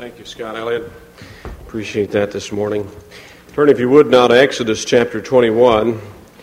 Thank you, Scott Elliott. Appreciate that this morning. Turn, if you would, now to Exodus chapter 21.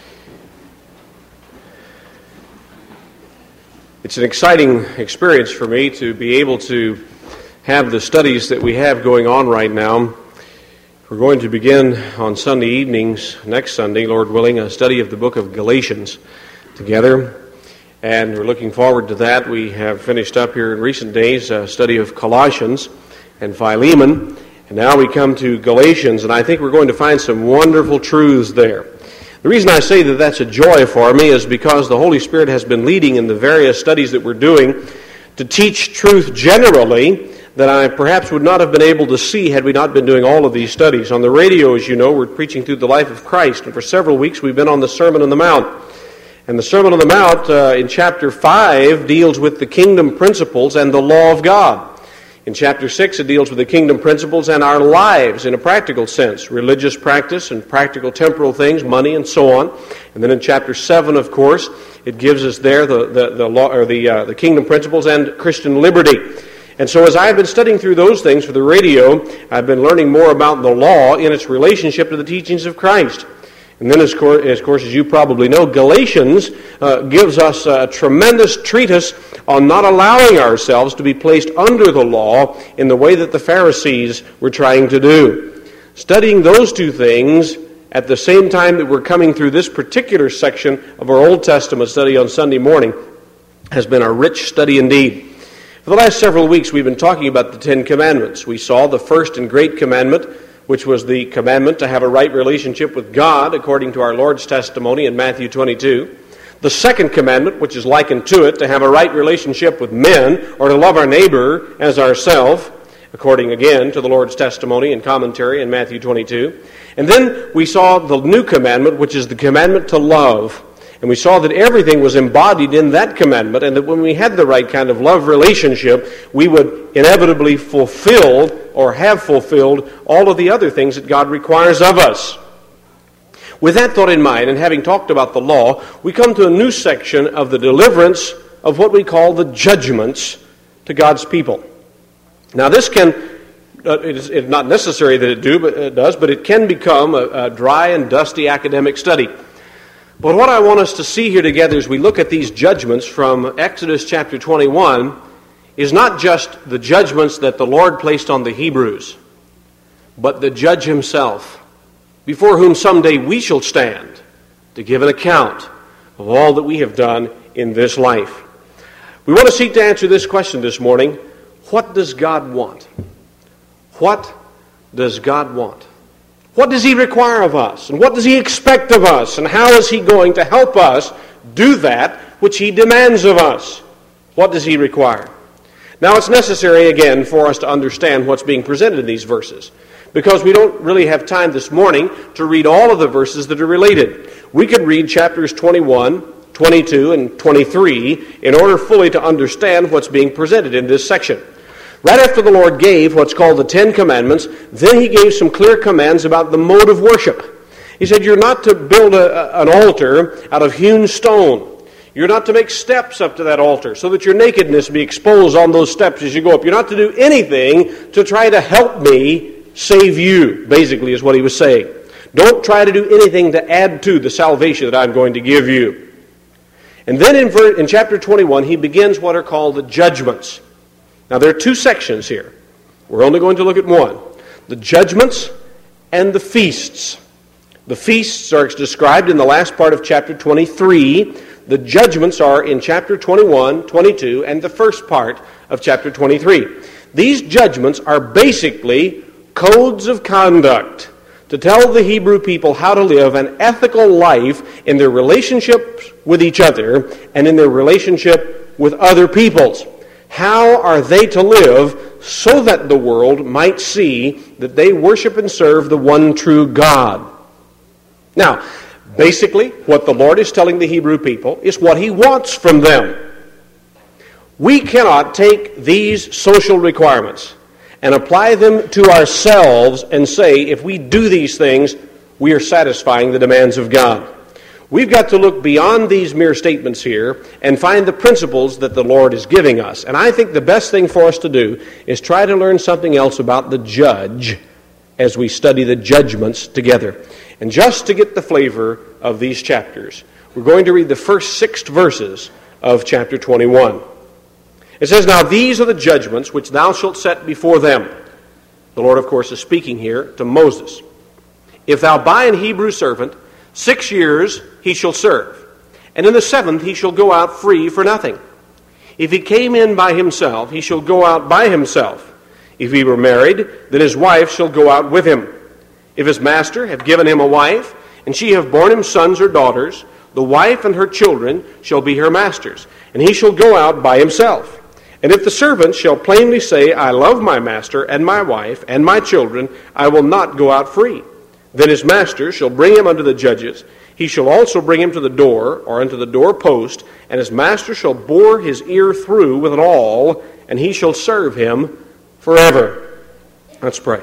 It's an exciting experience for me to be able to have the studies that we have going on right now. We're going to begin on Sunday evenings, next Sunday, Lord willing, a study of the book of Galatians together. And we're looking forward to that. We have finished up here in recent days a study of Colossians and Philemon. And now we come to Galatians, and I think we're going to find some wonderful truths there. The reason I say that that's a joy for me is because the Holy Spirit has been leading in the various studies that we're doing to teach truth generally that I perhaps would not have been able to see had we not been doing all of these studies. On the radio, as you know, we're preaching through the life of Christ, and for several weeks we've been on the Sermon on the Mount. And the Sermon on the Mount in chapter 5 deals with the kingdom principles and the law of God. In chapter 6 it deals with the kingdom principles and our lives in a practical sense, religious practice and practical temporal things, money and so on. And then in chapter 7, of course, it gives us there the law or the kingdom principles and Christian liberty. And so as I've been studying through those things for the radio, I've been learning more about the law in its relationship to the teachings of Christ. And then, of course, as you probably know, Galatians gives us a tremendous treatise on not allowing ourselves to be placed under the law in the way that the Pharisees were trying to do. Studying those two things at the same time that we're coming through this particular section of our Old Testament study on Sunday morning has been a rich study indeed. For the last several weeks, we've been talking about the Ten Commandments. We saw the first and great commandment, which was the commandment to have a right relationship with God, according to our Lord's testimony in Matthew 22. The second commandment, which is likened to it, to have a right relationship with men, or to love our neighbor as ourselves, according again to the Lord's testimony and commentary in Matthew 22. And then we saw the new commandment, which is the commandment to love. And we saw that everything was embodied in that commandment, and that when we had the right kind of love relationship, we would inevitably fulfill or have fulfilled all of the other things that God requires of us. With that thought in mind, and having talked about the law, we come to a new section of the deliverance of what we call the judgments to God's people. Now this can, it's not necessary that it does, but it can become a dry and dusty academic study. But what I want us to see here together as we look at these judgments from Exodus chapter 21 is not just the judgments that the Lord placed on the Hebrews, but the judge himself, before whom someday we shall stand to give an account of all that we have done in this life. We want to seek to answer this question this morning: what does God want? What does God want? What does he require of us? And what does he expect of us? And how is he going to help us do that which he demands of us? What does he require? Now it's necessary again for us to understand what's being presented in these verses, because we don't really have time this morning to read all of the verses that are related. We could read chapters 21, 22, and 23 in order fully to understand what's being presented in this section. Right after the Lord gave what's called the Ten Commandments, then he gave some clear commands about the mode of worship. He said you're not to build an altar out of hewn stone. You're not to make steps up to that altar so that your nakedness be exposed on those steps as you go up. You're not to do anything to try to help me save you, basically is what he was saying. Don't try to do anything to add to the salvation that I'm going to give you. And then in chapter 21, he begins what are called the judgments. Now, there are two sections here. We're only going to look at one. The judgments and the feasts. The feasts are described in the last part of chapter 23. The judgments are in chapter 21, 22, and the first part of chapter 23. These judgments are basically codes of conduct to tell the Hebrew people how to live an ethical life in their relationships with each other and in their relationship with other peoples. How are they to live so that the world might see that they worship and serve the one true God? Now, basically, what the Lord is telling the Hebrew people is what he wants from them. We cannot take these social requirements and apply them to ourselves and say, if we do these things, we are satisfying the demands of God. We've got to look beyond these mere statements here and find the principles that the Lord is giving us. And I think the best thing for us to do is try to learn something else about the judge as we study the judgments together. And just to get the flavor of these chapters, we're going to read the first 6 verses of chapter 21. It says, "Now these are the judgments which thou shalt set before them." The Lord, of course, is speaking here to Moses. "If thou buy an Hebrew servant, 6 years he shall serve, and in the 7th he shall go out free for nothing. If he came in by himself, he shall go out by himself. If he were married, then his wife shall go out with him. If his master have given him a wife, and she have borne him sons or daughters, the wife and her children shall be her master's, and he shall go out by himself. And if the servant shall plainly say, I love my master and my wife and my children, I will not go out free. Then his master shall bring him unto the judges. He shall also bring him to the door, or unto the door post, and his master shall bore his ear through with an awl, and he shall serve him forever." Let's pray.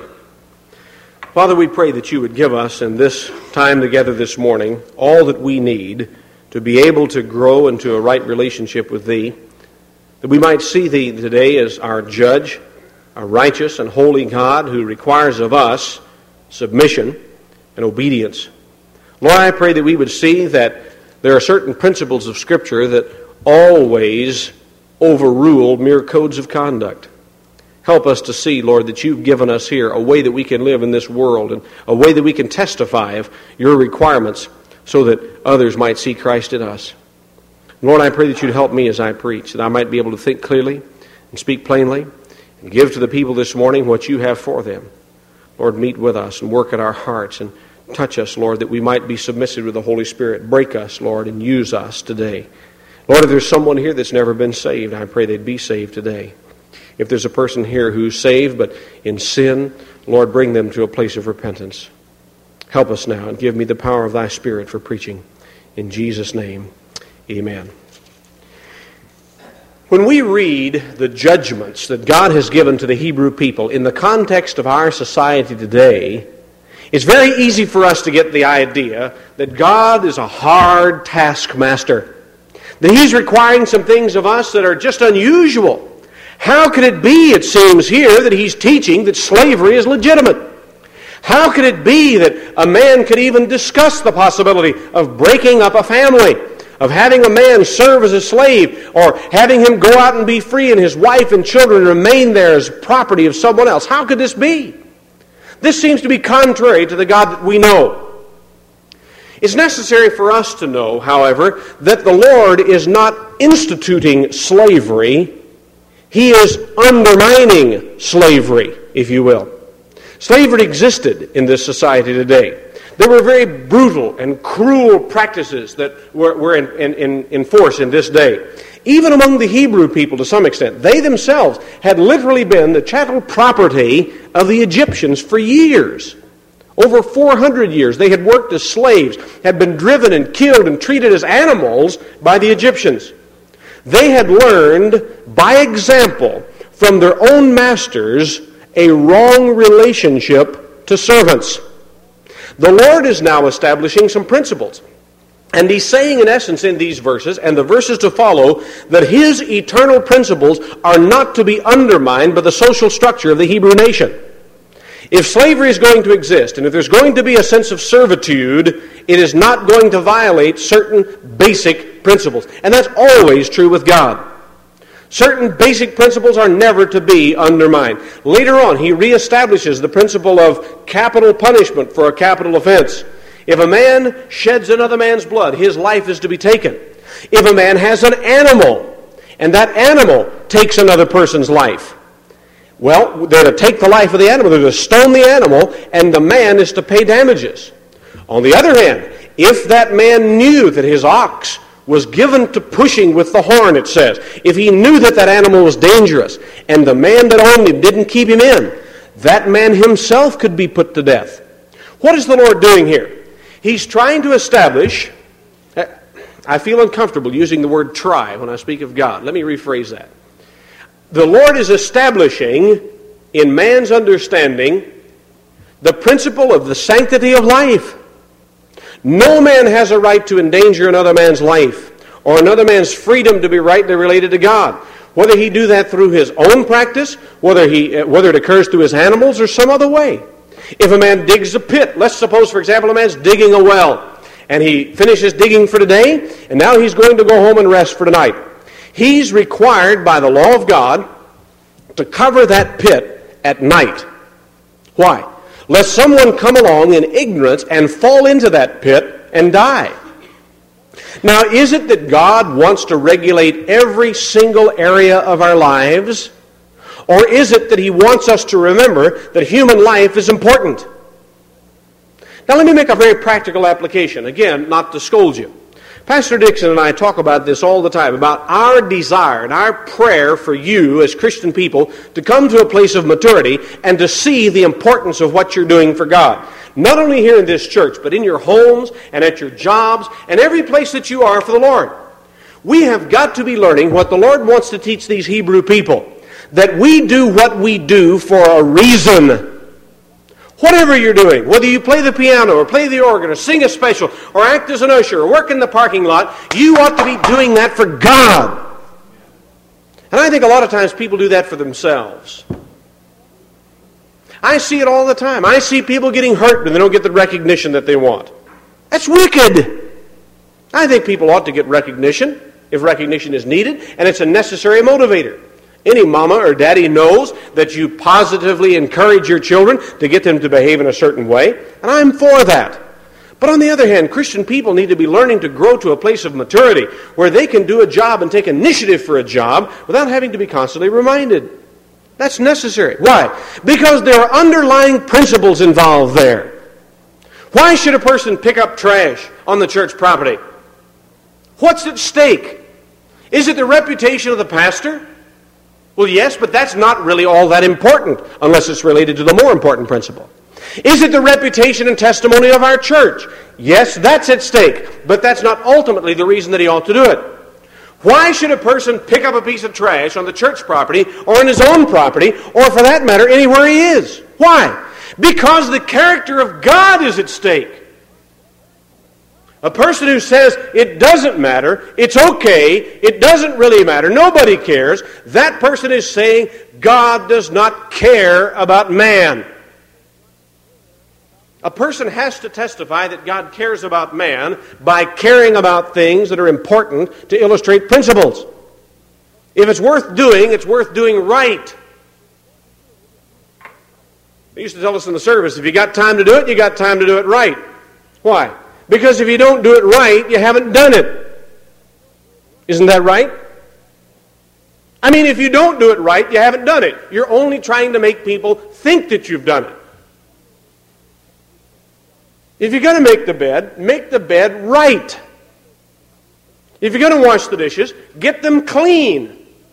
Father, we pray that you would give us in this time together this morning all that we need to be able to grow into a right relationship with thee, that we might see thee today as our judge, a righteous and holy God who requires of us submission and obedience. Lord, I pray that we would see that there are certain principles of Scripture that always overrule mere codes of conduct. Help us to see, Lord, that you've given us here a way that we can live in this world and a way that we can testify of your requirements so that others might see Christ in us. Lord, I pray that you'd help me as I preach, that I might be able to think clearly and speak plainly and give to the people this morning what you have for them. Lord, meet with us and work at our hearts and touch us, Lord, that we might be submissive to the Holy Spirit. Break us, Lord, and use us today. Lord, if there's someone here that's never been saved, I pray they'd be saved today. If there's a person here who's saved but in sin, Lord, bring them to a place of repentance. Help us now and give me the power of thy Spirit for preaching. In Jesus' name, amen. When we read the judgments that God has given to the Hebrew people in the context of our society today, it's very easy for us to get the idea that God is a hard taskmaster, that he's requiring some things of us that are just unusual. How could it be, it seems here, that he's teaching that slavery is legitimate? How could it be that a man could even discuss the possibility of breaking up a family, of having a man serve as a slave, or having him go out and be free and his wife and children remain there as property of someone else? How could this be? This seems to be contrary to the God that we know. It's necessary for us to know, however, that the Lord is not instituting slavery. He is undermining slavery, if you will. Slavery existed in this society today. There were very brutal and cruel practices that were in force in this day. Even among the Hebrew people to some extent, they themselves had literally been the chattel property of the Egyptians for years. Over 400 years they had worked as slaves, had been driven and killed and treated as animals by the Egyptians. They had learned by example from their own masters a wrong relationship to servants. The Lord is now establishing some principles. And he's saying in essence in these verses and the verses to follow that his eternal principles are not to be undermined by the social structure of the Hebrew nation. If slavery is going to exist and if there's going to be a sense of servitude, it is not going to violate certain basic principles. And that's always true with God. Certain basic principles are never to be undermined. Later on, he reestablishes the principle of capital punishment for a capital offense. If a man sheds another man's blood, his life is to be taken. If a man has an animal, and that animal takes another person's life, well, they're to take the life of the animal, they're to stone the animal, and the man is to pay damages. On the other hand, if that man knew that his ox was given to pushing with the horn, it says, if he knew that that animal was dangerous, and the man that owned him didn't keep him in, that man himself could be put to death. What is the Lord doing here? He's trying to establish, I feel uncomfortable using the word try when I speak of God. Let me rephrase that. The Lord is establishing in man's understanding the principle of the sanctity of life. No man has a right to endanger another man's life or another man's freedom to be rightly related to God, whether he do that through his own practice, whether it occurs through his animals, or some other way. If a man digs a pit, let's suppose, for example, a man's digging a well, and he finishes digging for today, and now he's going to go home and rest for tonight. He's required by the law of God to cover that pit at night. Why? Lest someone come along in ignorance and fall into that pit and die. Now, is it that God wants to regulate every single area of our lives? Or is it that He wants us to remember that human life is important? Now, let me make a very practical application. Again, not to scold you. Pastor Dixon and I talk about this all the time, about our desire and our prayer for you as Christian people to come to a place of maturity and to see the importance of what you're doing for God. Not only here in this church, but in your homes and at your jobs and every place that you are for the Lord. We have got to be learning what the Lord wants to teach these Hebrew people, that we do what we do for a reason. Whatever you're doing, whether you play the piano or play the organ or sing a special or act as an usher or work in the parking lot, you ought to be doing that for God. And I think a lot of times people do that for themselves. I see it all the time. I see people getting hurt when they don't get the recognition that they want. That's wicked. I think people ought to get recognition if recognition is needed, and it's a necessary motivator. Any mama or daddy knows that you positively encourage your children to get them to behave in a certain way, and I'm for that. But on the other hand, Christian people need to be learning to grow to a place of maturity where they can do a job and take initiative for a job without having to be constantly reminded. That's necessary. Why? Because there are underlying principles involved there. Why should a person pick up trash on the church property? What's at stake? Is it the reputation of the pastor? Well, yes, but that's not really all that important unless it's related to the more important principle. Is it the reputation and testimony of our church? Yes, that's at stake, but that's not ultimately the reason that he ought to do it. Why should a person pick up a piece of trash on the church property or on his own property, or for that matter, anywhere he is? Why? Because the character of God is at stake. A person who says it doesn't matter, it's okay, it doesn't really matter, nobody cares, that person is saying God does not care about man. A person has to testify that God cares about man by caring about things that are important to illustrate principles. If it's worth doing right. They used to tell us in the service, if you got time to do it, you got time to do it right. Why? Because if you don't do it right, you haven't done it. Isn't that right? I mean, if you don't do it right, you haven't done it. You're only trying to make people think that you've done it. If you're going to make the bed right. If you're going to wash the dishes, get them clean.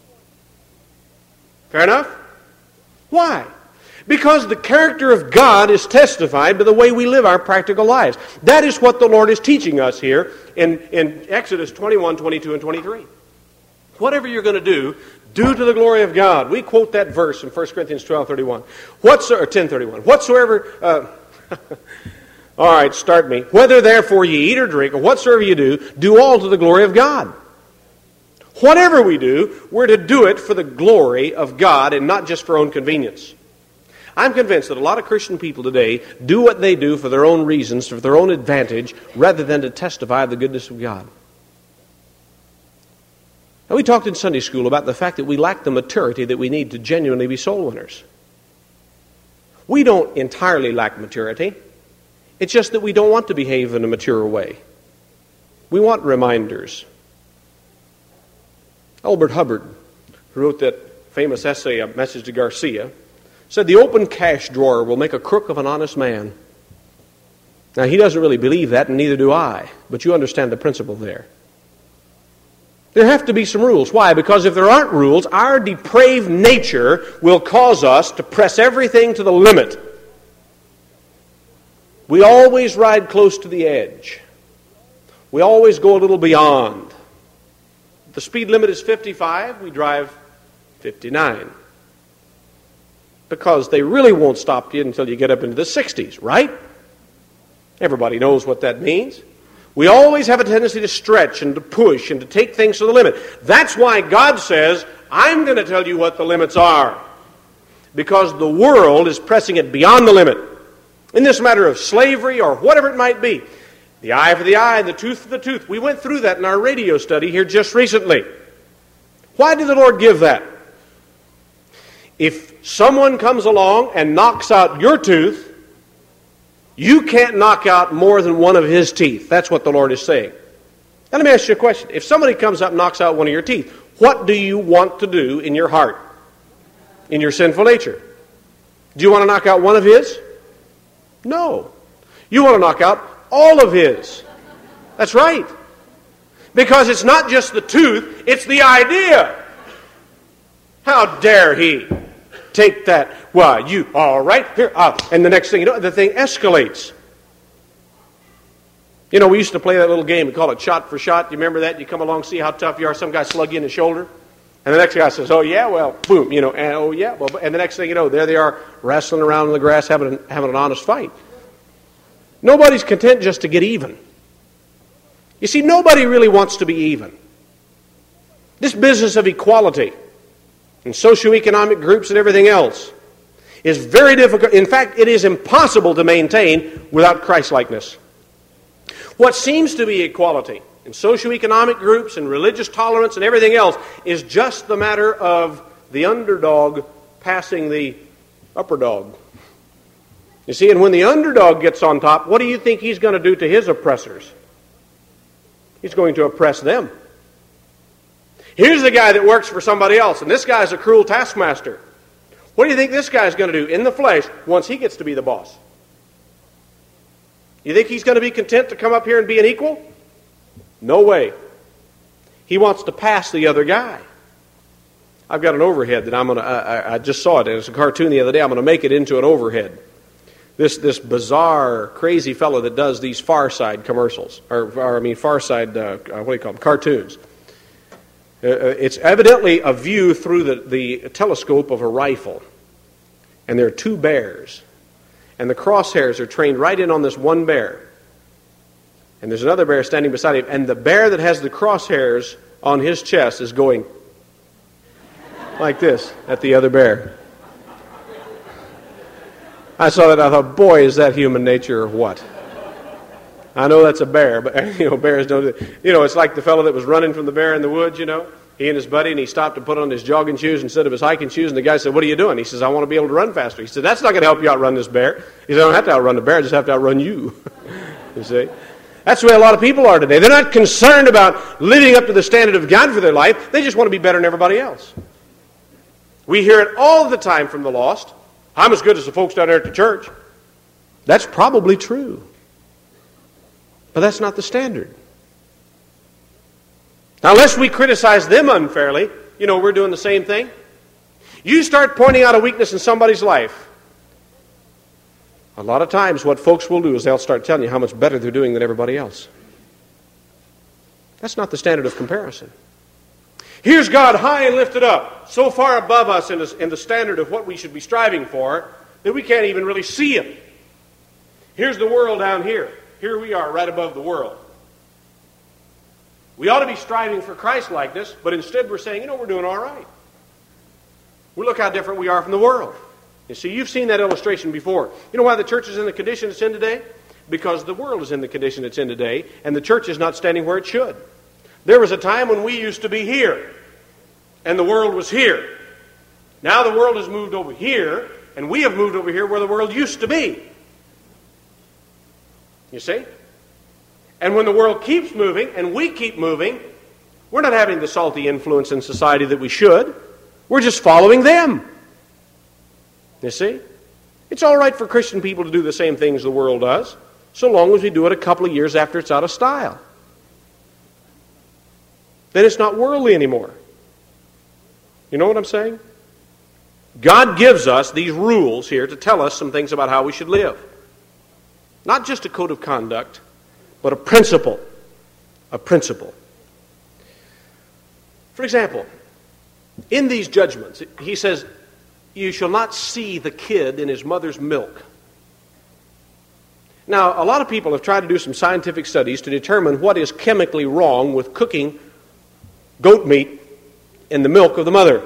Fair enough? Why? Because the character of God is testified by the way we live our practical lives. That is what the Lord is teaching us here in Exodus 21, 22, and 23. Whatever you're going to do to the glory of God. We quote that verse in 1 Corinthians 12:31. Or 10:31. Whatsoever... all right, start me. Whether therefore ye eat or drink, or whatsoever you do all to the glory of God. Whatever we do, we're to do it for the glory of God and not just for our own convenience. I'm convinced that a lot of Christian people today do what they do for their own reasons, for their own advantage, rather than to testify of the goodness of God. Now, we talked in Sunday school about the fact that we lack the maturity that we need to genuinely be soul winners. We don't entirely lack maturity. It's just that we don't want to behave in a mature way. We want reminders. Albert Hubbard, who wrote that famous essay, A Message to Garcia, said the open cash drawer will make a crook of an honest man. Now, he doesn't really believe that, and neither do I, but you understand the principle there. There have to be some rules. Why? Because if there aren't rules, our depraved nature will cause us to press everything to the limit. We always ride close to the edge. We always go a little beyond. If the speed limit is 55, we drive 59. Because they really won't stop you until you get up into the 60s, right? Everybody knows what that means. We always have a tendency to stretch and to push and to take things to the limit. That's why God says, I'm going to tell you what the limits are. Because the world is pressing it beyond the limit. In this matter of slavery or whatever it might be. The eye for the eye and the tooth for the tooth. We went through that in our radio study here just recently. Why did the Lord give that? If someone comes along and knocks out your tooth, you can't knock out more than one of his teeth. That's what the Lord is saying. Now let me ask you a question. If somebody comes up and knocks out one of your teeth, what do you want to do in your heart? In your sinful nature? Do you want to knock out one of his? No. You want to knock out all of his. That's right. Because it's not just the tooth, it's the idea. How dare he take that? Why, you, all right, here, and the next thing you know, the thing escalates. You know, we used to play that little game. We call it shot for shot. You remember that? You come along, see how tough you are. Some guy slug you in the shoulder. And the next guy says, oh, yeah, well, boom, you know, and oh, yeah. Well, and the next thing you know, there they are wrestling around in the grass having an honest fight. Nobody's content just to get even. You see, nobody really wants to be even. This business of equality and socioeconomic groups and everything else is very difficult. In fact, it is impossible to maintain without Christ-likeness. What seems to be equality in socioeconomic groups and religious tolerance and everything else is just the matter of the underdog passing the upper dog. You see, and when the underdog gets on top, what do you think he's going to do to his oppressors? He's going to oppress them. Here's the guy that works for somebody else, and this guy's a cruel taskmaster. What do you think this guy's going to do in the flesh once he gets to be the boss? You think he's going to be content to come up here and be an equal? No way. He wants to pass the other guy. I've got an overhead that I just saw it, and it's a cartoon the other day. I'm going to make it into an overhead. This bizarre, crazy fellow that does these Far Side commercials, Far Side, cartoons. It's evidently a view through the telescope of a rifle. And there are two bears. And the crosshairs are trained right in on this one bear. And there's another bear standing beside him. And the bear that has the crosshairs on his chest is going like this at the other bear. I saw that, I thought, boy, is that human nature or what? I know that's a bear, but, bears don't... it's like the fellow that was running from the bear in the woods, He and his buddy, and he stopped to put on his jogging shoes instead of his hiking shoes, and the guy said, what are you doing? He says, I want to be able to run faster. He said, that's not going to help you outrun this bear. He said, I don't have to outrun the bear, I just have to outrun you. You see? That's the way a lot of people are today. They're not concerned about living up to the standard of God for their life. They just want to be better than everybody else. We hear it all the time from the lost. I'm as good as the folks down there at the church. That's probably true. But that's not the standard. Now, lest we criticize them unfairly, we're doing the same thing. You start pointing out a weakness in somebody's life. A lot of times what folks will do is they'll start telling you how much better they're doing than everybody else. That's not the standard of comparison. Here's God high and lifted up, so far above us in the standard of what we should be striving for that we can't even really see Him. Here's the world down here. Here we are right above the world. We ought to be striving for Christ-likeness, but instead we're saying, we're doing all right. We look how different we are from the world. You see, you've seen that illustration before. You know why the church is in the condition it's in today? Because the world is in the condition it's in today, and the church is not standing where it should. There was a time when we used to be here, and the world was here. Now the world has moved over here, and we have moved over here where the world used to be. You see? And when the world keeps moving, and we keep moving, we're not having the salty influence in society that we should. We're just following them. You see? It's all right for Christian people to do the same things the world does, so long as we do it a couple of years after it's out of style. Then it's not worldly anymore. You know what I'm saying? God gives us these rules here to tell us some things about how we should live. Not just a code of conduct, but a principle. A principle. For example, in these judgments, he says, you shall not see the kid in his mother's milk. Now, a lot of people have tried to do some scientific studies to determine what is chemically wrong with cooking goat meat in the milk of the mother.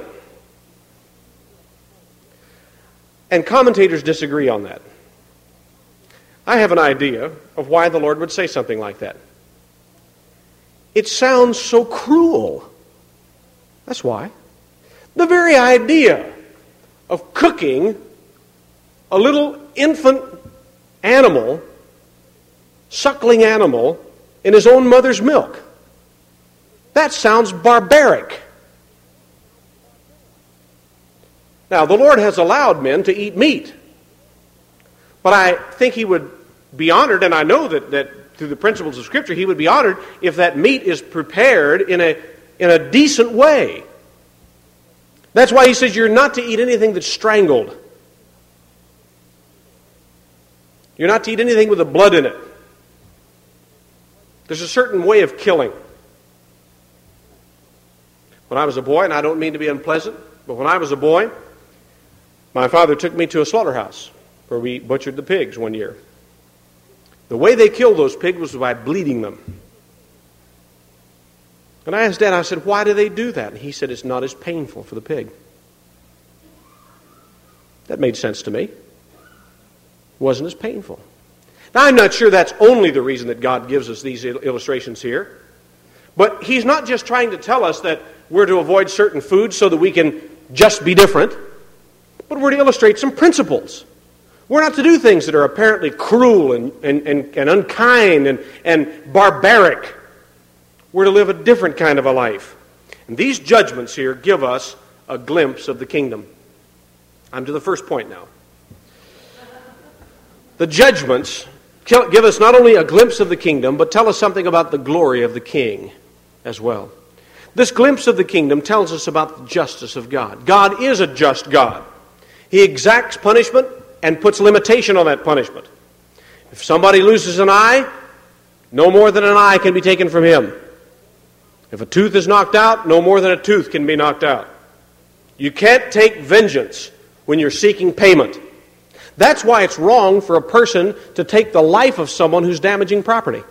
And commentators disagree on that. I have an idea of why the Lord would say something like that. It sounds so cruel. That's why. The very idea of cooking a little infant animal, suckling animal, in his own mother's milk. That sounds barbaric. Now, the Lord has allowed men to eat meat. But I think He would be honored, and I know that through the principles of Scripture, He would be honored if that meat is prepared in a decent way. That's why He says you're not to eat anything that's strangled. You're not to eat anything with the blood in it. There's a certain way of killing. When I was a boy, and I don't mean to be unpleasant, but when I was a boy, my father took me to a slaughterhouse where we butchered the pigs one year. The way they killed those pigs was by bleeding them. And I asked Dad, I said, why do they do that? And he said, it's not as painful for the pig. That made sense to me. It wasn't as painful. Now, I'm not sure that's only the reason that God gives us these illustrations here. But He's not just trying to tell us that we're to avoid certain foods so that we can just be different, but we're to illustrate some principles. We're not to do things that are apparently cruel and unkind and barbaric. We're to live a different kind of a life. And these judgments here give us a glimpse of the kingdom. I'm to the first point now. The judgments give us not only a glimpse of the kingdom, but tell us something about the glory of the king as well. This glimpse of the kingdom tells us about the justice of God. God is a just God. He exacts punishment and puts limitation on that punishment. If somebody loses an eye, no more than an eye can be taken from him. If a tooth is knocked out, no more than a tooth can be knocked out. You can't take vengeance when you're seeking payment. That's why it's wrong for a person to take the life of someone who's damaging property.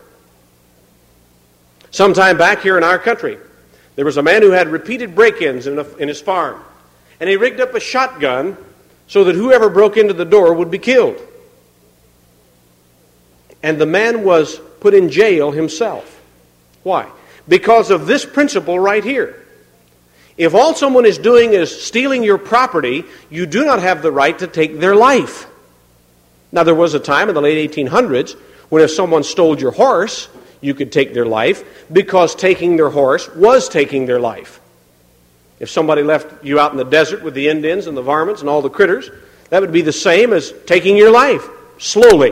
Sometime back here in our country, there was a man who had repeated break-ins in his farm. And he rigged up a shotgun so that whoever broke into the door would be killed. And the man was put in jail himself. Why? Because of this principle right here. If all someone is doing is stealing your property, you do not have the right to take their life. Now, there was a time in the late 1800s when if someone stole your horse, you could take their life because taking their horse was taking their life. If somebody left you out in the desert with the Indians and the varmints and all the critters, that would be the same as taking your life slowly.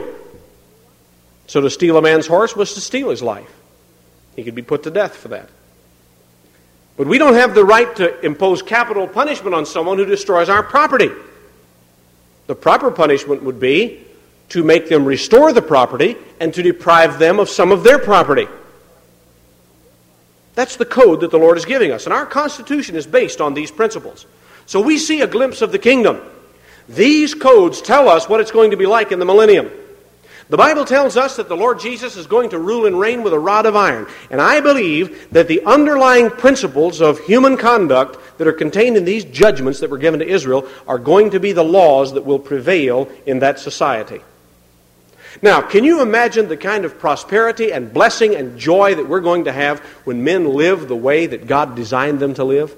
So to steal a man's horse was to steal his life. He could be put to death for that. But we don't have the right to impose capital punishment on someone who destroys our property. The proper punishment would be to make them restore the property and to deprive them of some of their property. That's the code that the Lord is giving us. And our Constitution is based on these principles. So we see a glimpse of the kingdom. These codes tell us what it's going to be like in the millennium. The Bible tells us that the Lord Jesus is going to rule and reign with a rod of iron. And I believe that the underlying principles of human conduct that are contained in these judgments that were given to Israel are going to be the laws that will prevail in that society. Now, can you imagine the kind of prosperity and blessing and joy that we're going to have when men live the way that God designed them to live?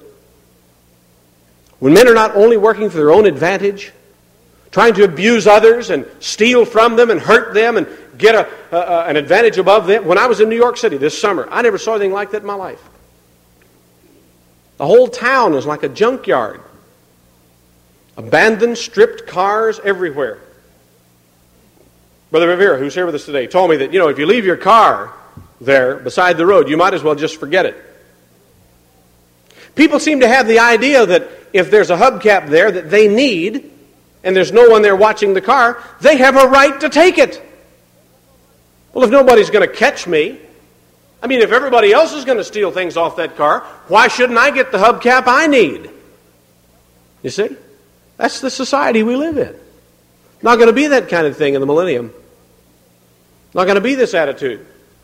When men are not only working for their own advantage, trying to abuse others and steal from them and hurt them and get an advantage above them. When I was in New York City this summer, I never saw anything like that in my life. The whole town is like a junkyard. Abandoned, stripped cars everywhere. Brother Rivera, who's here with us today, told me that, if you leave your car there beside the road, you might as well just forget it. People seem to have the idea that if there's a hubcap there that they need, and there's no one there watching the car, they have a right to take it. Well, if nobody's going to catch me, if everybody else is going to steal things off that car, why shouldn't I get the hubcap I need? You see? That's the society we live in. Not going to be that kind of thing in the millennium. Not going to be this attitude.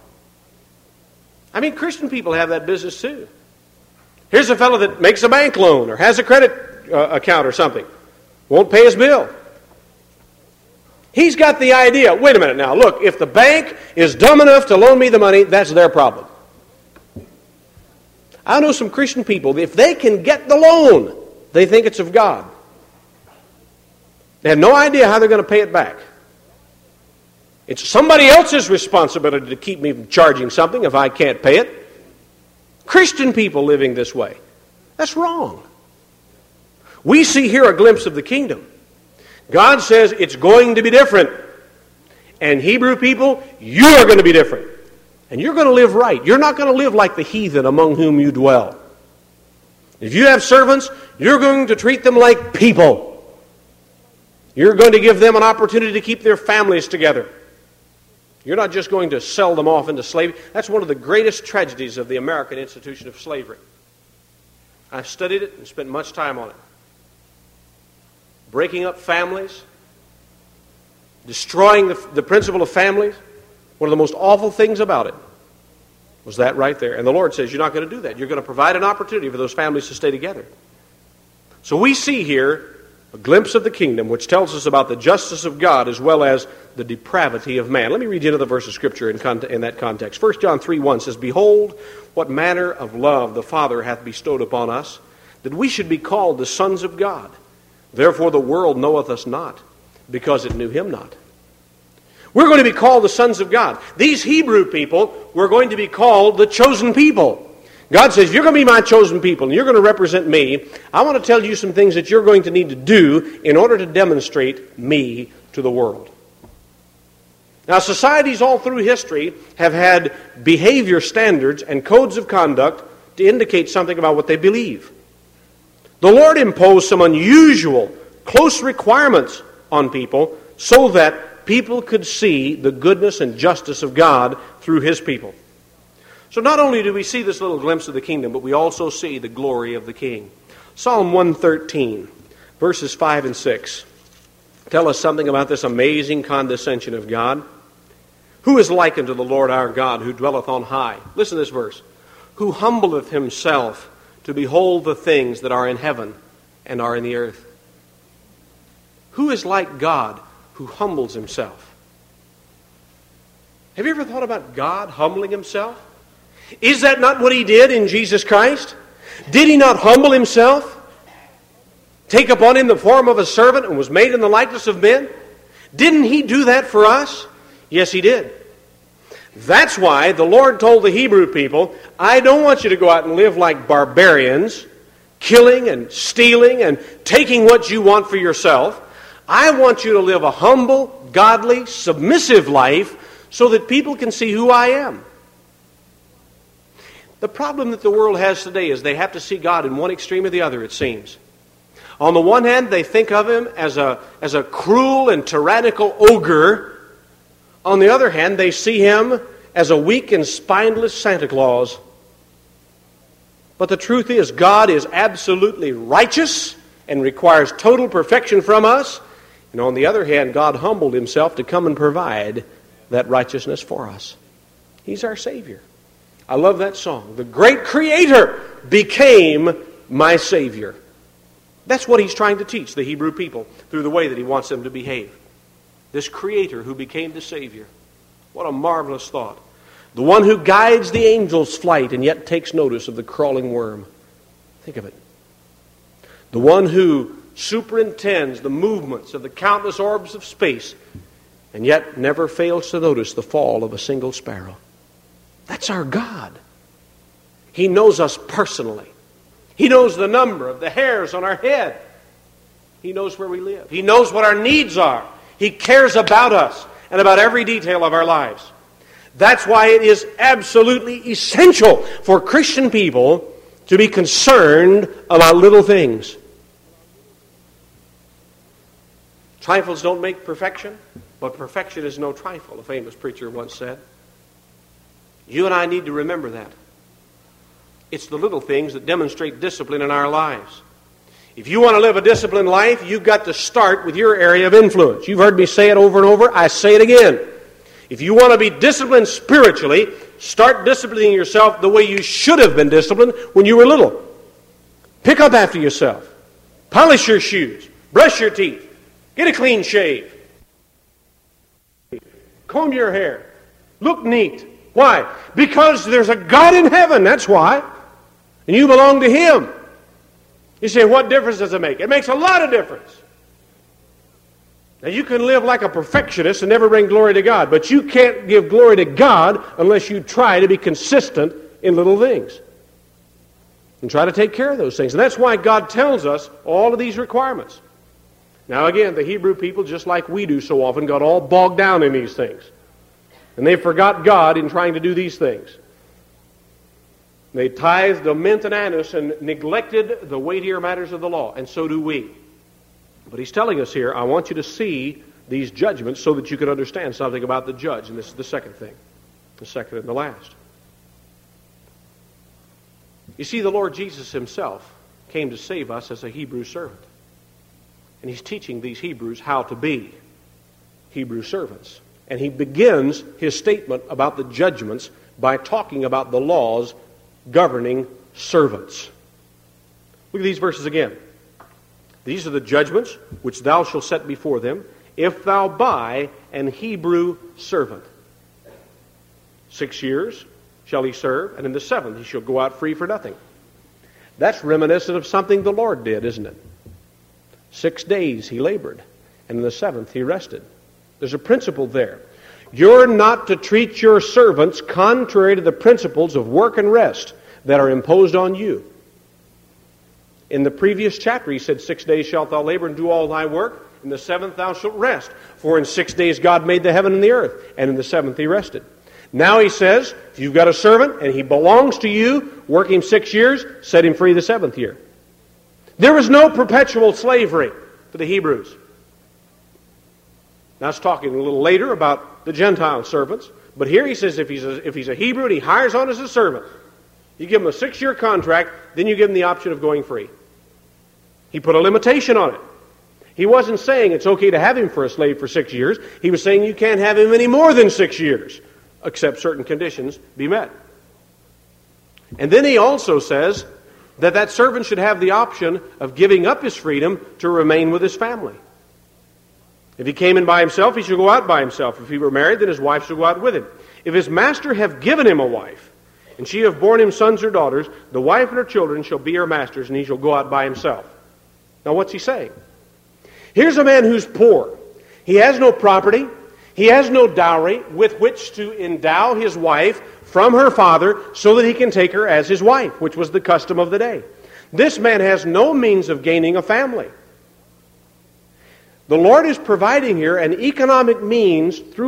I mean, Christian people have that business too. Here's a fellow that makes a bank loan or has a credit account or something. Won't pay his bill. He's got the idea, wait a minute now, look, if the bank is dumb enough to loan me the money, that's their problem. I know some Christian people, if they can get the loan, they think it's of God. They have no idea how they're going to pay it back. It's somebody else's responsibility to keep me from charging something if I can't pay it. Christian people living this way. That's wrong. We see here a glimpse of the kingdom. God says it's going to be different. And Hebrew people, you are going to be different. And you're going to live right. You're not going to live like the heathen among whom you dwell. If you have servants, you're going to treat them like people. You're going to give them an opportunity to keep their families together. You're not just going to sell them off into slavery. That's one of the greatest tragedies of the American institution of slavery. I've studied it and spent much time on it. Breaking up families, destroying the principle of families. One of the most awful things about it was that right there. And the Lord says, you're not going to do that. You're going to provide an opportunity for those families to stay together. So we see here a glimpse of the kingdom, which tells us about the justice of God as well as the depravity of man. Let me read you another verse of Scripture in that context. 1 John 3:1 says, Behold, what manner of love the Father hath bestowed upon us, that we should be called the sons of God. Therefore the world knoweth us not, because it knew him not. We're going to be called the sons of God. These Hebrew people were going to be called the chosen people. God says, you're going to be my chosen people, and you're going to represent me. I want to tell you some things that you're going to need to do in order to demonstrate me to the world. Now, societies all through history have had behavior standards and codes of conduct to indicate something about what they believe. The Lord imposed some unusual, close requirements on people so that people could see the goodness and justice of God through His people. So not only do we see this little glimpse of the kingdom, but we also see the glory of the King. Psalm 113, verses 5 and 6, tell us something about this amazing condescension of God. Who is like unto the Lord our God, who dwelleth on high? Listen to this verse. Who humbleth himself to behold the things that are in heaven and are in the earth. Who is like God who humbles himself? Have you ever thought about God humbling himself? Is that not what he did in Jesus Christ? Did he not humble himself? Take upon him the form of a servant and was made in the likeness of men? Didn't he do that for us? Yes, he did. That's why the Lord told the Hebrew people, I don't want you to go out and live like barbarians, killing and stealing and taking what you want for yourself. I want you to live a humble, godly, submissive life so that people can see who I am. The problem that the world has today is they have to see God in one extreme or the other, it seems. On the one hand, they think of him as a cruel and tyrannical ogre. On the other hand, they see him as a weak and spineless Santa Claus. But the truth is, God is absolutely righteous and requires total perfection from us. And on the other hand, God humbled himself to come and provide that righteousness for us. He's our Savior. I love that song. The great Creator became my Savior. That's what he's trying to teach the Hebrew people through the way that he wants them to behave. This Creator who became the Savior. What a marvelous thought. The one who guides the angel's flight and yet takes notice of the crawling worm. Think of it. The one who superintends the movements of the countless orbs of space and yet never fails to notice the fall of a single sparrow. That's our God. He knows us personally. He knows the number of the hairs on our head. He knows where we live. He knows what our needs are. He cares about us and about every detail of our lives. That's why it is absolutely essential for Christian people to be concerned about little things. Trifles don't make perfection, but perfection is no trifle, a famous preacher once said. You and I need to remember that. It's the little things that demonstrate discipline in our lives. If you want to live a disciplined life, you've got to start with your area of influence. You've heard me say it over and over. I say it again. If you want to be disciplined spiritually, start disciplining yourself the way you should have been disciplined when you were little. Pick up after yourself. Polish your shoes. Brush your teeth. Get a clean shave. Comb your hair. Look neat. Why? Because there's a God in heaven, that's why. And you belong to Him. You say, what difference does it make? It makes a lot of difference. Now, you can live like a perfectionist and never bring glory to God, but you can't give glory to God unless you try to be consistent in little things. And try to take care of those things. And that's why God tells us all of these requirements. Now again, the Hebrew people, just like we do so often, got all bogged down in these things. And they forgot God in trying to do these things. They tithed a mint and anise and neglected the weightier matters of the law, and so do we. But he's telling us here, I want you to see these judgments so that you can understand something about the judge. And this is the second thing, the second and the last. You see, the Lord Jesus Himself came to save us as a Hebrew servant. And He's teaching these Hebrews how to be Hebrew servants. And He begins His statement about the judgments by talking about the laws governing servants. Look at these verses again. These are the judgments which thou shalt set before them, if thou buy an Hebrew servant. 6 years shall he serve, and in the 7th he shall go out free for nothing. That's reminiscent of something the Lord did, isn't it? 6 days he labored, and in the 7th he rested. There's a principle there. You're not to treat your servants contrary to the principles of work and rest that are imposed on you. In the previous chapter he said, 6 days shalt thou labor and do all thy work. In the 7th thou shalt rest. For in 6 days God made the heaven and the earth, and in the 7th he rested. Now he says, if you've got a servant and he belongs to you, work him 6 years, set him free the 7th year. There was no perpetual slavery for the Hebrews. Now it's talking a little later about the Gentile servants. But here he says if he's a Hebrew and he hires on as a servant, you give him a 6-year contract, then you give him the option of going free. He put a limitation on it. He wasn't saying it's okay to have him for a slave for 6 years. He was saying you can't have him any more than 6 years, except certain conditions be met. And then he also says that servant should have the option of giving up his freedom to remain with his family. If he came in by himself, he should go out by himself. If he were married, then his wife should go out with him. If his master have given him a wife, and she have borne him sons or daughters, the wife and her children shall be her master's, and he shall go out by himself. Now what's he saying? Here's a man who's poor. He has no property. He has no dowry with which to endow his wife from her father so that he can take her as his wife, which was the custom of the day. This man has no means of gaining a family. The Lord is providing here an economic means through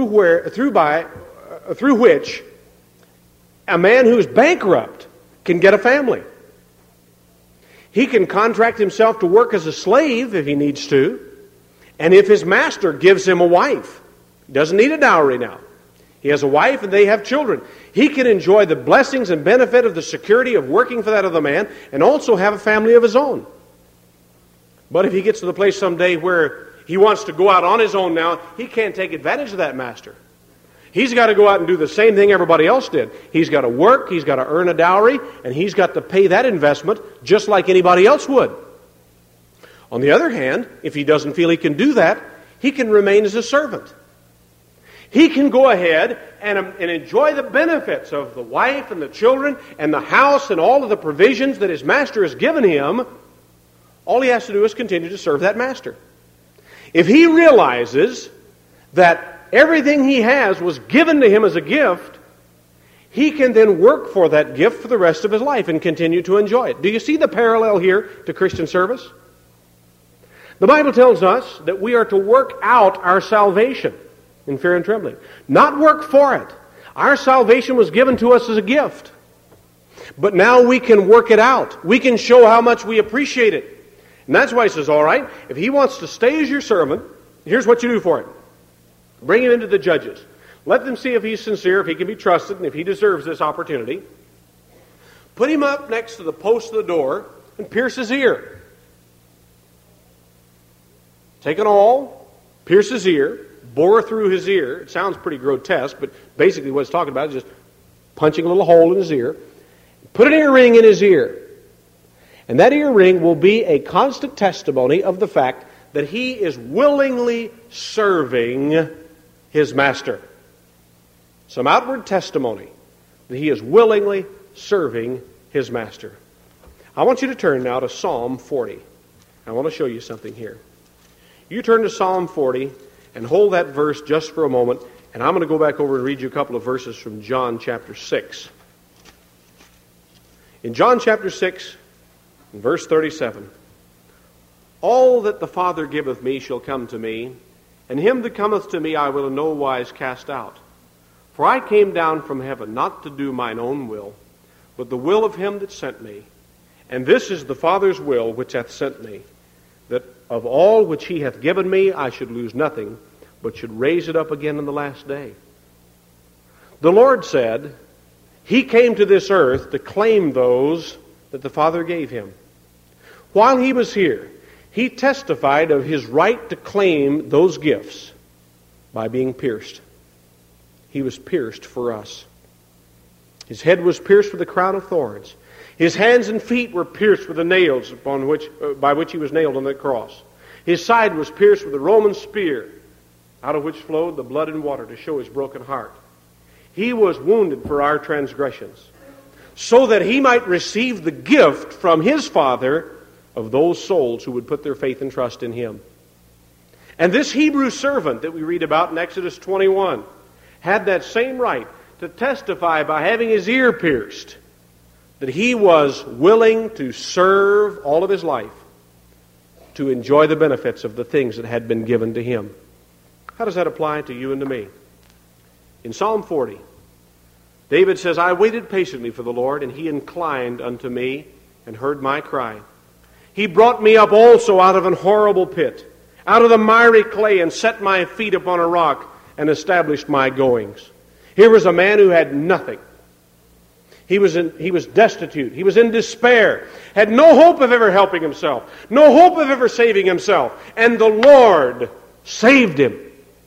which a man who's bankrupt can get a family. He can contract himself to work as a slave if he needs to, and if his master gives him a wife, he doesn't need a dowry now. He has a wife and they have children. He can enjoy the blessings and benefit of the security of working for that other man and also have a family of his own. But if he gets to the place someday where he wants to go out on his own now, he can't take advantage of that master. He's got to go out and do the same thing everybody else did. He's got to work, he's got to earn a dowry, and he's got to pay that investment just like anybody else would. On the other hand, if he doesn't feel he can do that, he can remain as a servant. He can go ahead and enjoy the benefits of the wife and the children and the house and all of the provisions that his master has given him. All he has to do is continue to serve that master. If he realizes that everything he has was given to him as a gift, he can then work for that gift for the rest of his life and continue to enjoy it. Do you see the parallel here to Christian service? The Bible tells us that we are to work out our salvation in fear and trembling. Not work for it. Our salvation was given to us as a gift. But now we can work it out. We can show how much we appreciate it. And that's why he says, all right, if he wants to stay as your servant, here's what you do for him. Bring him into the judges. Let them see if he's sincere, if he can be trusted, and if he deserves this opportunity. Put him up next to the post of the door and pierce his ear. Take an awl, pierce his ear, bore through his ear. It sounds pretty grotesque, but basically what it's talking about is just punching a little hole in his ear. Put an earring in his ear. And that earring will be a constant testimony of the fact that he is willingly serving his master. Some outward testimony that he is willingly serving his master. I want you to turn now to Psalm 40. I want to show you something here. You turn to Psalm 40 and hold that verse just for a moment, and I'm going to go back over and read you a couple of verses from John chapter 6. In John chapter 6, in verse 37, all that the Father giveth me shall come to me, and him that cometh to me I will in no wise cast out. For I came down from heaven not to do mine own will, but the will of him that sent me. And this is the Father's will which hath sent me, that of all which he hath given me I should lose nothing, but should raise it up again in the last day. The Lord said he came to this earth to claim those that the Father gave him. While he was here, he testified of his right to claim those gifts by being pierced. He was pierced for us. His head was pierced with a crown of thorns. His hands and feet were pierced with the nails by which he was nailed on the cross. His side was pierced with a Roman spear, out of which flowed the blood and water to show his broken heart. He was wounded for our transgressions, so that he might receive the gift from his Father of those souls who would put their faith and trust in him. And this Hebrew servant that we read about in Exodus 21 had that same right to testify by having his ear pierced that he was willing to serve all of his life to enjoy the benefits of the things that had been given to him. How does that apply to you and to me? In Psalm 40, David says, I waited patiently for the Lord, and he inclined unto me and heard my cry. He brought me up also out of an horrible pit, out of the miry clay, and set my feet upon a rock, and established my goings. Here was a man who had nothing. He was destitute. He was in despair. Had no hope of ever helping himself. No hope of ever saving himself. And the Lord saved him.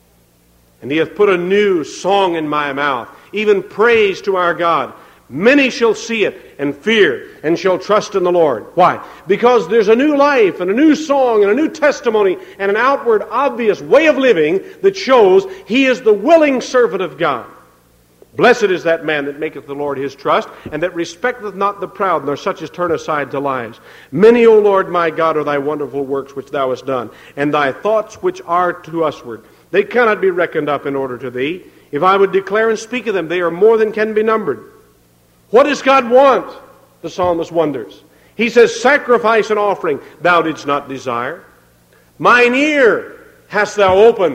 And he hath put a new song in my mouth, even praise to our God. Many shall see it and fear and shall trust in the Lord. Why? Because there's a new life and a new song and a new testimony and an outward obvious way of living that shows he is the willing servant of God. Blessed is that man that maketh the Lord his trust, and that respecteth not the proud, nor such as turn aside to lies. Many, O Lord my God, are thy wonderful works which thou hast done, and thy thoughts which are to usward. They cannot be reckoned up in order to thee. If I would declare and speak of them, they are more than can be numbered. What does God want? The psalmist wonders. He says, sacrifice and offering thou didst not desire. Mine ear hast thou opened.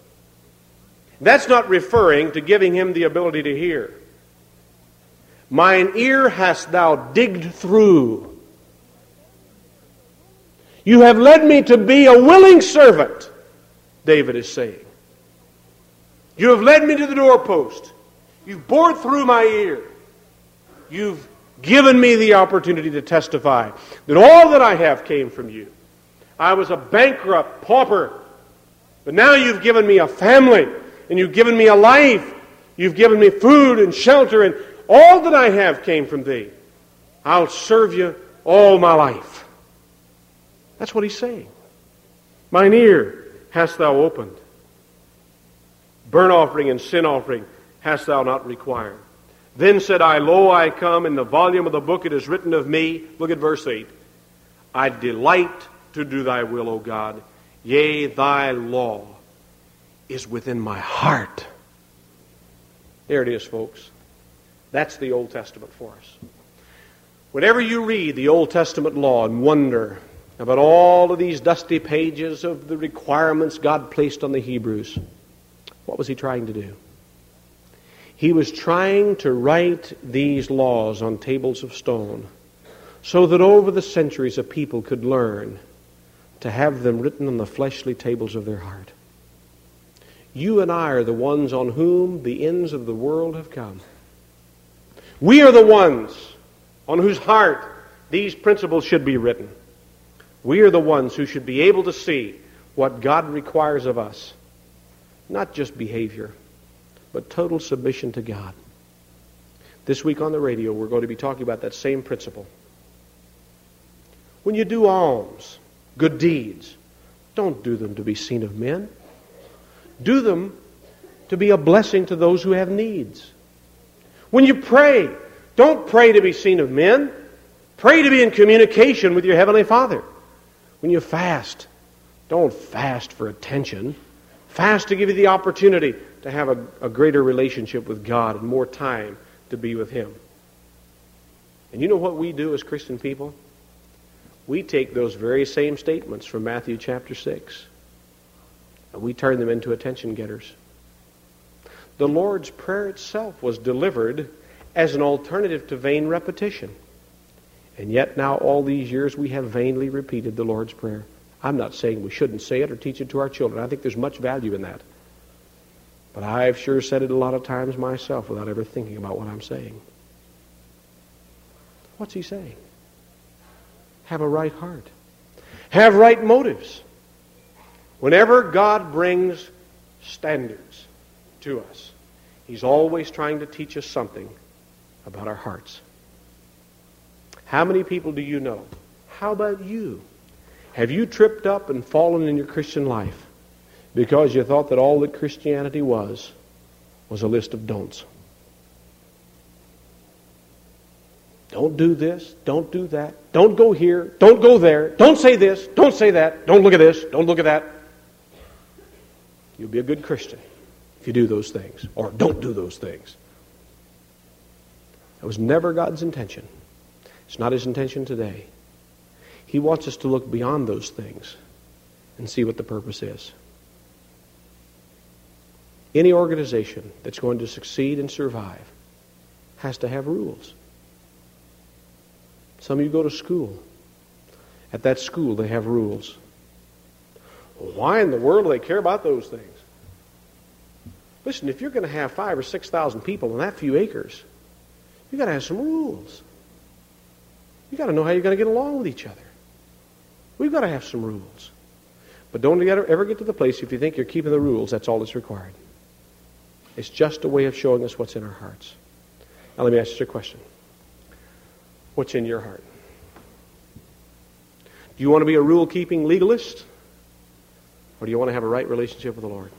That's not referring to giving him the ability to hear. Mine ear hast thou digged through. You have led me to be a willing servant, David is saying. You have led me to the doorpost. You've bored through my ear. You've given me the opportunity to testify that all that I have came from you. I was a bankrupt pauper, but now you've given me a family, and you've given me a life. You've given me food and shelter, and all that I have came from thee. I'll serve you all my life. That's what he's saying. Mine ear hast thou opened. Burnt offering and sin offering hast thou not required. Then said I, Lo, I come, in the volume of the book it is written of me. Look at verse 8. I delight to do thy will, O God. Yea, thy law is within my heart. There it is, folks. That's the Old Testament for us. Whenever you read the Old Testament law and wonder about all of these dusty pages of the requirements God placed on the Hebrews, what was he trying to do? He was trying to write these laws on tables of stone so that over the centuries a people could learn to have them written on the fleshly tables of their heart. You and I are the ones on whom the ends of the world have come. We are the ones on whose heart these principles should be written. We are the ones who should be able to see what God requires of us. Not just behavior, but total submission to God. This week on the radio, we're going to be talking about that same principle. When you do alms, good deeds, don't do them to be seen of men. Do them to be a blessing to those who have needs. When you pray, don't pray to be seen of men. Pray to be in communication with your Heavenly Father. When you fast, don't fast for attention. Fast to give you the opportunity to have a greater relationship with God and more time to be with Him. And you know what we do as Christian people? We take those very same statements from Matthew chapter 6 and we turn them into attention getters. The Lord's Prayer itself was delivered as an alternative to vain repetition. And yet now all these years we have vainly repeated the Lord's Prayer. I'm not saying we shouldn't say it or teach it to our children. I think there's much value in that. But I've sure said it a lot of times myself without ever thinking about what I'm saying. What's He saying? Have a right heart. Have right motives. Whenever God brings standards to us, He's always trying to teach us something about our hearts. How many people do you know? How about you? Have you tripped up and fallen in your Christian life because you thought that all that Christianity was a list of don'ts? Don't do this, don't do that, don't go here, don't go there, don't say this, don't say that, don't look at this, don't look at that. You'll be a good Christian if you do those things, or don't do those things. That was never God's intention. It's not His intention today. He wants us to look beyond those things and see what the purpose is. Any organization that's going to succeed and survive has to have rules. Some of you go to school. At that school, they have rules. Well, why in the world do they care about those things? Listen, if you're going to have 5,000 or 6,000 people on that few acres, you've got to have some rules. You've got to know how you're going to get along with each other. We've got to have some rules. But don't ever get to the place, if you think you're keeping the rules, that's all that's required. It's just a way of showing us what's in our hearts. Now let me ask you a question. What's in your heart? Do you want to be a rule-keeping legalist? Or do you want to have a right relationship with the Lord?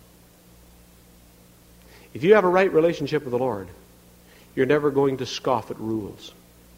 If you have a right relationship with the Lord, you're never going to scoff at rules.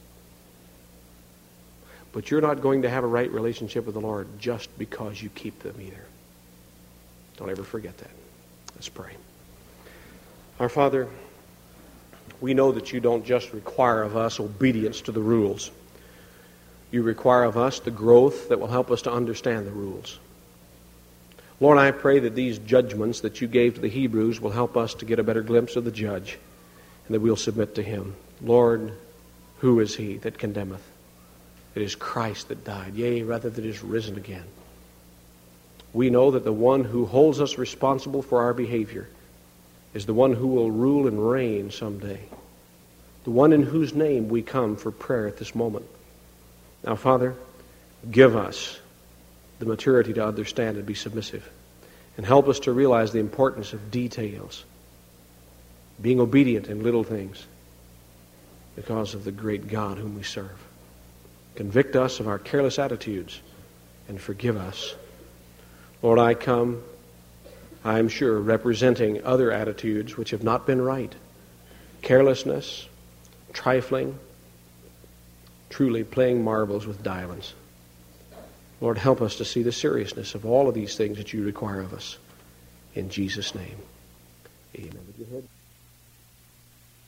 But you're not going to have a right relationship with the Lord just because you keep them either. Don't ever forget that. Let's pray. Our Father, we know that you don't just require of us obedience to the rules. You require of us the growth that will help us to understand the rules. Lord, I pray that these judgments that you gave to the Hebrews will help us to get a better glimpse of the judge, and that we'll submit to him. Lord, who is he that condemneth? It is Christ that died, yea, rather that is risen again. We know that the one who holds us responsible for our behavior is the one who will rule and reign someday, the one in whose name we come for prayer at this moment. Now, Father, give us the maturity to understand and be submissive, and help us to realize the importance of details, being obedient in little things because of the great God whom we serve. Convict us of our careless attitudes and forgive us. Lord, I come, I am sure, representing other attitudes which have not been right. Carelessness, trifling, truly playing marbles with diamonds. Lord, help us to see the seriousness of all of these things that you require of us. In Jesus' name, amen.